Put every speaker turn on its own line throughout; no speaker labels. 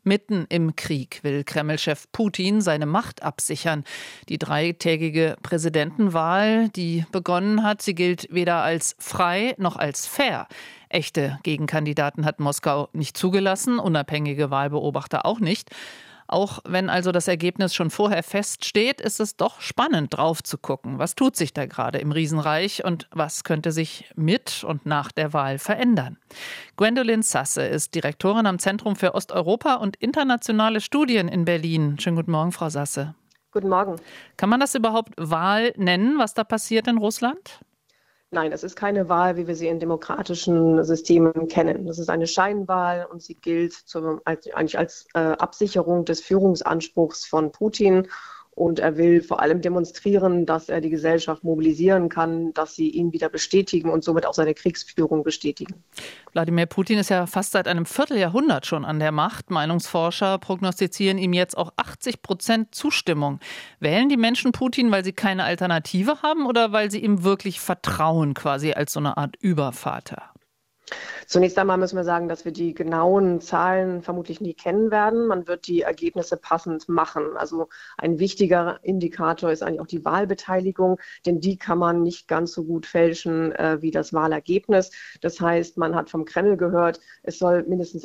Mitten im Krieg will Kreml-Chef Putin seine Macht absichern. Die dreitägige Präsidentenwahl, die begonnen hat, sie gilt weder als frei noch als fair. Echte Gegenkandidaten hat Moskau nicht zugelassen, unabhängige Wahlbeobachter auch nicht. Auch wenn also das Ergebnis schon vorher feststeht, ist es doch spannend, drauf zu gucken. Was tut sich da gerade im Riesenreich und was könnte sich mit und nach der Wahl verändern? Gwendolyn Sasse ist Direktorin am Zentrum für Osteuropa und internationale Studien in Berlin. Schönen guten Morgen, Frau Sasse.
Guten Morgen.
Kann man das überhaupt Wahl nennen, was da passiert in Russland?
Nein, es ist keine Wahl, wie wir sie in demokratischen Systemen kennen. Das ist eine Scheinwahl und sie gilt eigentlich als Absicherung des Führungsanspruchs von Putin. Und er will vor allem demonstrieren, dass er die Gesellschaft mobilisieren kann, dass sie ihn wieder bestätigen und somit auch seine Kriegsführung bestätigen.
Wladimir Putin ist ja fast seit einem Vierteljahrhundert schon an der Macht. Meinungsforscher prognostizieren ihm jetzt auch 80% Zustimmung. Wählen die Menschen Putin, weil sie keine Alternative haben oder weil sie ihm wirklich vertrauen, quasi als so eine Art Übervater?
Zunächst einmal müssen wir sagen, dass wir die genauen Zahlen vermutlich nie kennen werden. Man wird die Ergebnisse passend machen. Also ein wichtiger Indikator ist eigentlich auch die Wahlbeteiligung, denn die kann man nicht ganz so gut fälschen wie das Wahlergebnis. Das heißt, man hat vom Kreml gehört, es soll mindestens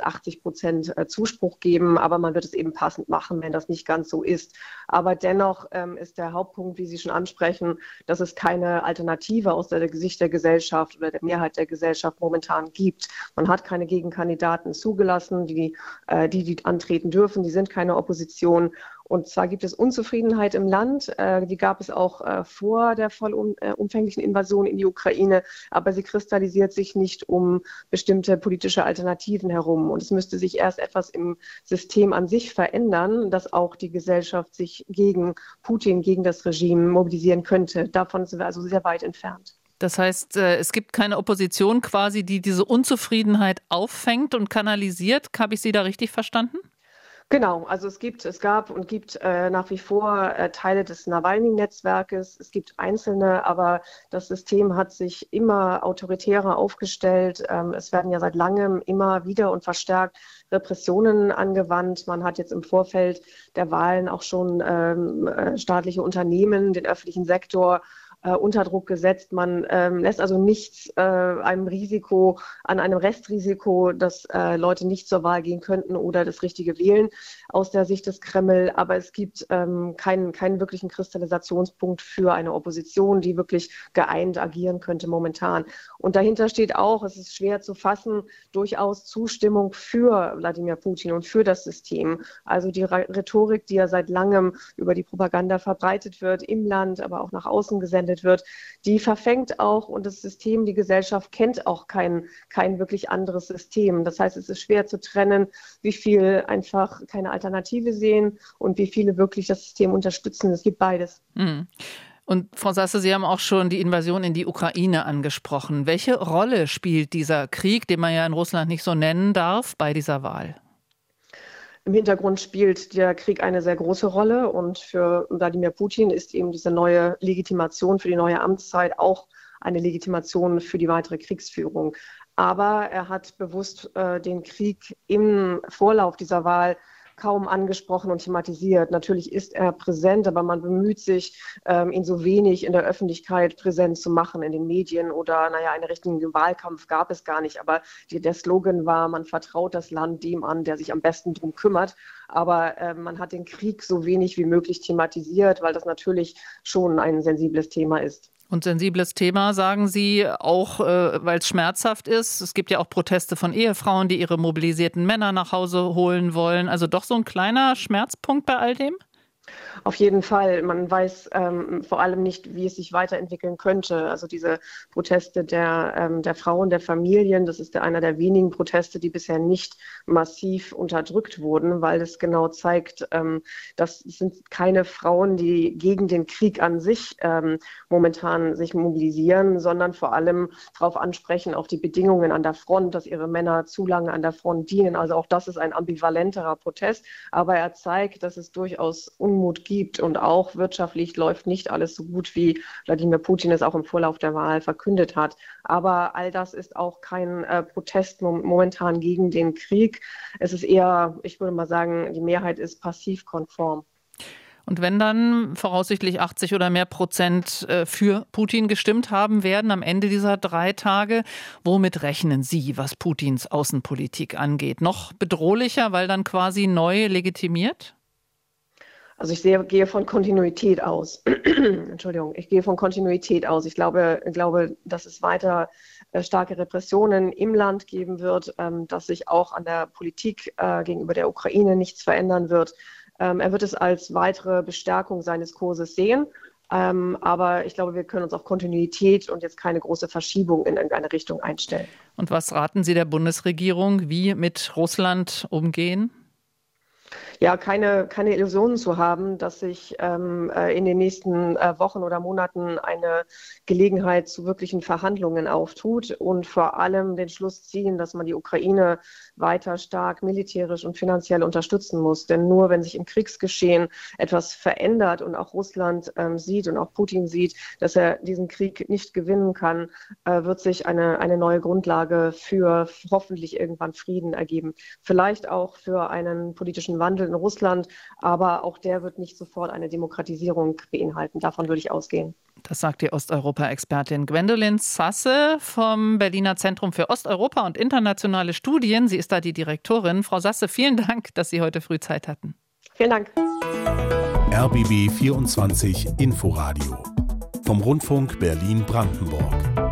80% Zuspruch geben, aber man wird es eben passend machen, wenn das nicht ganz so ist. Aber dennoch ist der Hauptpunkt, wie Sie schon ansprechen, dass es keine Alternative aus der Sicht der Gesellschaft oder der Mehrheit der Gesellschaft momentan gibt. Man hat keine Gegenkandidaten zugelassen, die antreten dürfen. Die sind keine Opposition. Und zwar gibt es Unzufriedenheit im Land. Die gab es auch vor der vollumfänglichen Invasion in die Ukraine. Aber sie kristallisiert sich nicht um bestimmte politische Alternativen herum. Und es müsste sich erst etwas im System an sich verändern, dass auch die Gesellschaft sich gegen Putin, gegen das Regime mobilisieren könnte. Davon sind wir also sehr weit entfernt.
Das heißt, es gibt keine Opposition quasi, die diese Unzufriedenheit auffängt und kanalisiert. Habe ich Sie da richtig verstanden?
Genau, also es gab und gibt nach wie vor Teile des Nawalny-Netzwerkes. Es gibt einzelne, aber das System hat sich immer autoritärer aufgestellt. Es werden ja seit langem immer wieder und verstärkt Repressionen angewandt. Man hat jetzt im Vorfeld der Wahlen auch schon staatliche Unternehmen, den öffentlichen Sektor unter Druck gesetzt. Man lässt also nichts einem Restrisiko, dass Leute nicht zur Wahl gehen könnten oder das Richtige wählen aus der Sicht des Kreml. Aber es gibt keinen wirklichen Kristallisationspunkt für eine Opposition, die wirklich geeint agieren könnte momentan. Und dahinter steht auch, es ist schwer zu fassen, durchaus Zustimmung für Wladimir Putin und für das System. Also die Rhetorik, die ja seit langem über die Propaganda verbreitet wird, im Land, aber auch nach außen gesendet wird, die verfängt auch und das System, die Gesellschaft kennt auch kein wirklich anderes System. Das heißt, es ist schwer zu trennen, wie viel einfach keine Alternative sehen und wie viele wirklich das System unterstützen. Es gibt beides.
Mhm. Und Frau Sasse, Sie haben auch schon die Invasion in die Ukraine angesprochen. Welche Rolle spielt dieser Krieg, den man ja in Russland nicht so nennen darf, bei dieser Wahl?
Im Hintergrund spielt der Krieg eine sehr große Rolle und für Wladimir Putin ist eben diese neue Legitimation für die neue Amtszeit auch eine Legitimation für die weitere Kriegsführung. Aber er hat bewusst den Krieg im Vorlauf dieser Wahl kaum angesprochen und thematisiert. Natürlich ist er präsent, aber man bemüht sich, ihn so wenig in der Öffentlichkeit präsent zu machen, in den Medien oder, einen richtigen Wahlkampf gab es gar nicht. Aber der Slogan war, man vertraut das Land dem an, der sich am besten drum kümmert. Aber man hat den Krieg so wenig wie möglich thematisiert, weil das natürlich schon ein sensibles Thema ist.
Und sensibles Thema, sagen Sie, auch weil es schmerzhaft ist. Es gibt ja auch Proteste von Ehefrauen, die ihre mobilisierten Männer nach Hause holen wollen. Also doch so ein kleiner Schmerzpunkt bei all dem?
Auf jeden Fall. Man weiß vor allem nicht, wie es sich weiterentwickeln könnte. Also diese Proteste der Frauen, der Familien, das ist einer der wenigen Proteste, die bisher nicht massiv unterdrückt wurden, weil es genau zeigt, das sind keine Frauen, die gegen den Krieg an sich momentan sich mobilisieren, sondern vor allem darauf ansprechen, auf die Bedingungen an der Front, dass ihre Männer zu lange an der Front dienen. Also auch das ist ein ambivalenterer Protest, aber er zeigt, dass es durchaus Unmut gibt und auch wirtschaftlich läuft nicht alles so gut, wie Wladimir Putin es auch im Vorlauf der Wahl verkündet hat. Aber all das ist auch kein Protest momentan gegen den Krieg. Es ist eher, ich würde mal sagen, die Mehrheit ist passivkonform.
Und wenn dann voraussichtlich 80 oder mehr Prozent für Putin gestimmt haben werden am Ende dieser 3 Tage, womit rechnen Sie, was Putins Außenpolitik angeht? Noch bedrohlicher, weil dann quasi neu legitimiert?
Also ich gehe von Kontinuität aus. Entschuldigung, ich gehe von Kontinuität aus. Ich glaube, dass es weiter starke Repressionen im Land geben wird, dass sich auch an der Politik gegenüber der Ukraine nichts verändern wird. Er wird es als weitere Bestärkung seines Kurses sehen. Aber ich glaube, wir können uns auf Kontinuität und jetzt keine große Verschiebung in irgendeine Richtung einstellen.
Und was raten Sie der Bundesregierung, wie mit Russland umgehen?
Ja, keine Illusionen zu haben, dass sich in den nächsten Wochen oder Monaten eine Gelegenheit zu wirklichen Verhandlungen auftut und vor allem den Schluss ziehen, dass man die Ukraine weiter stark militärisch und finanziell unterstützen muss. Denn nur wenn sich im Kriegsgeschehen etwas verändert und auch Russland sieht und auch Putin sieht, dass er diesen Krieg nicht gewinnen kann, wird sich eine neue Grundlage für hoffentlich irgendwann Frieden ergeben. Vielleicht auch für einen politischen Wandel in Russland, aber auch der wird nicht sofort eine Demokratisierung beinhalten. Davon würde ich ausgehen.
Das sagt die Osteuropa-Expertin Gwendolyn Sasse vom Berliner Zentrum für Osteuropa und internationale Studien. Sie ist da die Direktorin. Frau Sasse, vielen Dank, dass Sie heute früh Zeit hatten.
Vielen Dank.
RBB 24 Inforadio vom Rundfunk Berlin-Brandenburg.